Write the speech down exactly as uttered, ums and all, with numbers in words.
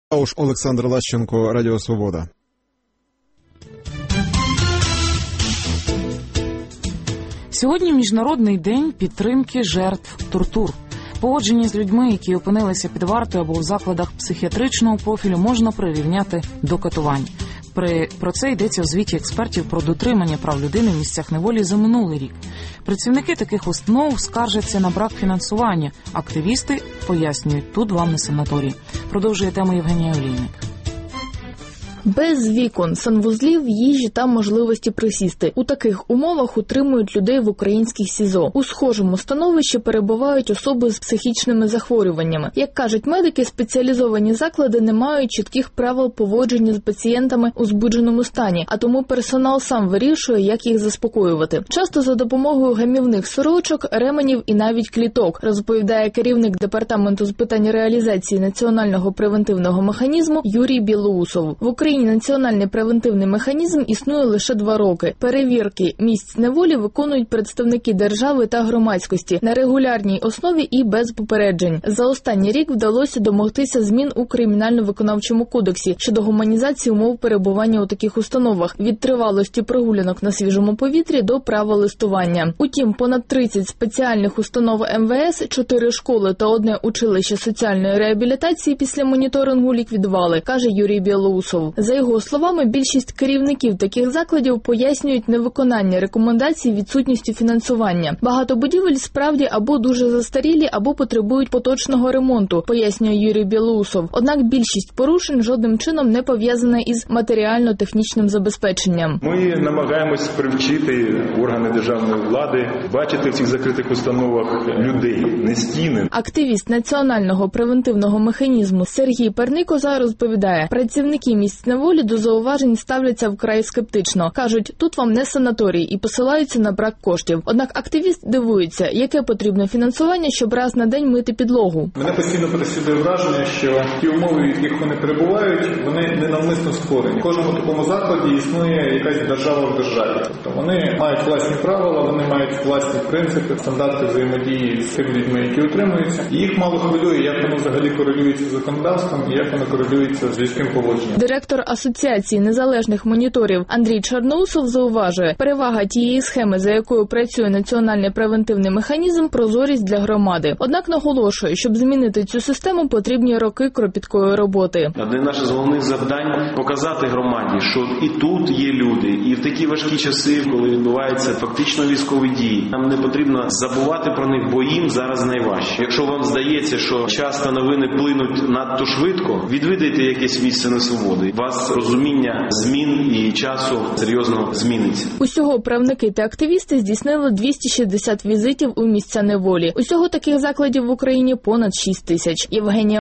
Уж Олександр Лащенко, Радіо Свобода. Сьогодні Міжнародний день підтримки жертв тортур. Поводження з людьми, які опинилися під вартою або в закладах психіатричного профілю, можна прирівняти до катувань. При, про це йдеться у звіті експертів про дотримання прав людини в місцях неволі за минулий рік. Працівники таких установ скаржаться на брак фінансування. Активісти пояснюють, тут вам не санаторій. Продовжує тему Євгенія Олійник. Без вікон, санвузлів, їжі та можливості присісти. У таких умовах утримують людей в українських СІЗО. У схожому становищі перебувають особи з психічними захворюваннями. Як кажуть медики, спеціалізовані заклади не мають чітких правил поводження з пацієнтами у збудженому стані, а тому персонал сам вирішує, як їх заспокоювати. Часто за допомогою гамівних сорочок, ременів і навіть кліток, розповідає керівник департаменту з питань реалізації національного превентивного механізму Юрій Білоусов. В Україні національний превентивний механізм існує лише два роки. Перевірки місць неволі виконують представники держави та громадськості на регулярній основі і без попереджень. За останній рік вдалося домогтися змін у Кримінально-виконавчому кодексі щодо гуманізації умов перебування у таких установах, від тривалості прогулянок на свіжому повітрі до права листування. Утім, понад тридцять спеціальних установ ем ве ес, чотири школи та одне училище соціальної реабілітації після моніторингу ліквідували, каже Юрій Білоусов. За його словами, більшість керівників таких закладів пояснюють невиконання рекомендацій відсутністю фінансування. Багато будівель справді або дуже застарілі, або потребують поточного ремонту, пояснює Юрій Білоусов. Однак більшість порушень жодним чином не пов'язана із матеріально-технічним забезпеченням. Ми намагаємось привчити органи державної влади бачити в цих закритих установах людей, не стіни. Активіст національного превентивного механізму Сергій Перникоза розповідає, працівники місць неволі до зауважень ставляться вкрай скептично. Кажуть, тут вам не санаторій і посилаються на брак коштів. Однак активіст дивується, яке потрібне фінансування, щоб раз на день мити підлогу. Мене постійно переслідує враження, що ті умови, в яких вони перебувають, вони ненавмисно створені. В кожному такому закладі існує якась держава в державі. Тобто вони мають власні правила, вони мають власні принципи, стандарти взаємодії з тими людьми, які утримуються. І їх мало хвилює, як воно взагалі корелюється з законодавством і як воно корелюється з людським поводженням. Директор Асоціації незалежних моніторів Андрій Чорноусов зауважує, перевага тієї схеми, за якою працює національний превентивний механізм – прозорість для громади. Однак наголошує, щоб змінити цю систему, потрібні роки кропіткої роботи. Одне наше з головних завдань – показати громаді, що і тут є люди, і в такі важкі часи, коли відбуваються фактично військові дії, нам не потрібно забувати про них, бо їм зараз найважче. Якщо вам здається, що часто новини плинуть надто швидко, відвідайте якесь місце на свободи. Вас розуміння змін і часу серйозно зміниться. Усього правники та активісти здійснили двісті шістдесят візитів у місця неволі. Усього таких закладів в Україні понад шість тисяч. Євгенія